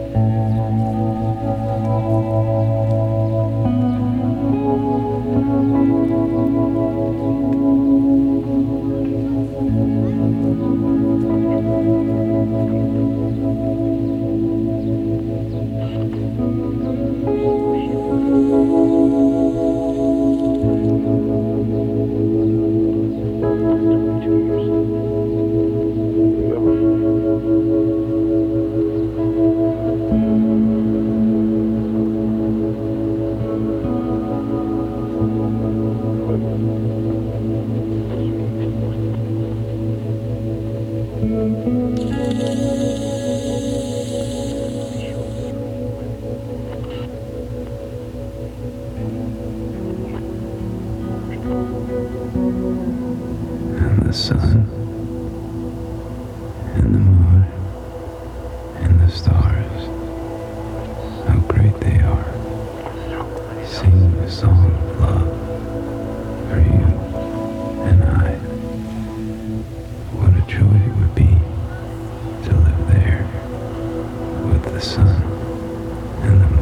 And the sun, and the moon, and the stars, how great they are. Sing a song of love for you and I. What a joy it would be to live there with the sun and the moon.